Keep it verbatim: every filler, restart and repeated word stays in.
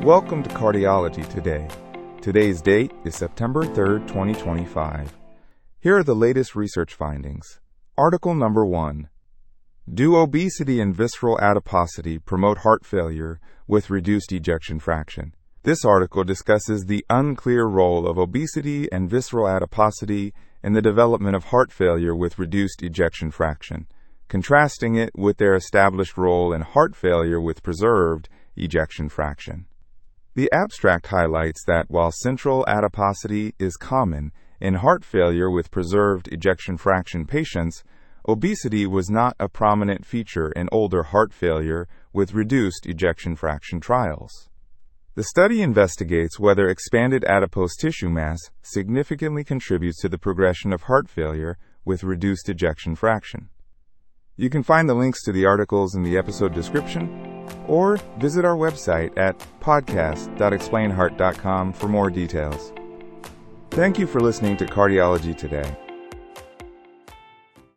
Welcome to Cardiology Today. Today's date is September third, twenty twenty-five. Here are the latest research findings. Article number one. Do obesity and visceral adiposity promote heart failure with reduced ejection fraction? This article discusses the unclear role of obesity and visceral adiposity in the development of heart failure with reduced ejection fraction, contrasting it with their established role in heart failure with preserved ejection fraction. The abstract highlights that while central adiposity is common in heart failure with preserved ejection fraction patients, obesity was not a prominent feature in older heart failure with reduced ejection fraction trials. The study investigates whether expanded adipose tissue mass significantly contributes to the progression of heart failure with reduced ejection fraction. You can find the links to the articles in the episode description, or visit our website at podcast dot explain heart dot com for more details. Thank you for listening to Cardiology Today.